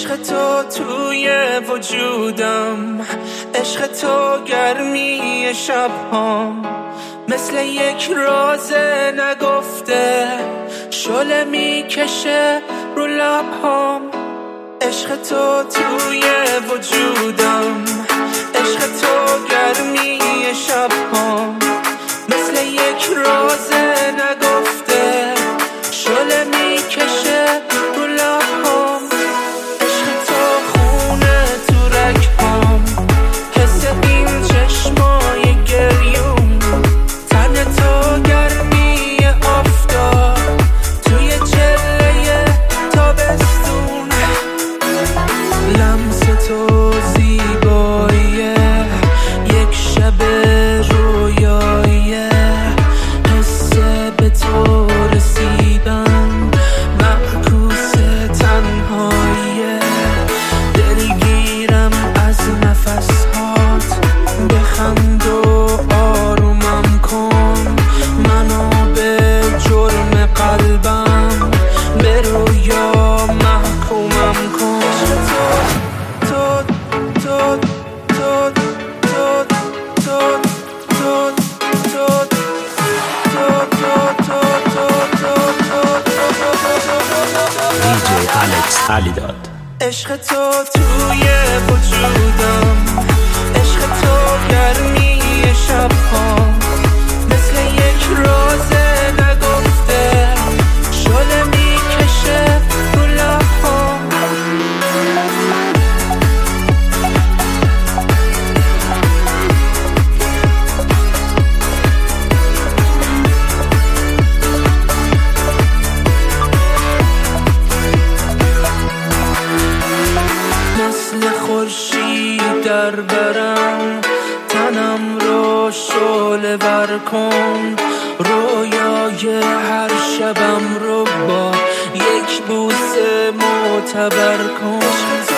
عشق تو توی وجودم، عشق تو گرمی شبهام، مثل یک راز نگفته شعله میکشه رو لبهام. عشق تو توی وجودم، عشق تو گرمی شبهام، مثل یک راز نگفته شعله میکشه رو لبهام. عشق تو خونه تو رگهام، حس این چشمای گریون، تن تو گرمی آفتاب توی چله تابستون. لمس تو زیباییه، یک شب رویاییه، حس به تو رسیدن معکوس تنهاییه. دلگیرم از نفسهات، بخند و آرومم کن منو به جرم قلبم، به رویا محکومم کن. تو تو تو تو تو تو DJ Alex علیداد. عشق تو توی وجودم، عشق تو گرمی شبهام، مثل یک راز نگفته شعله میکشه رو لبهام. مثل خورشید در برم، تنم رو شعله ور کن، رویای هر شبم رو با یک بوسه معتبر کن.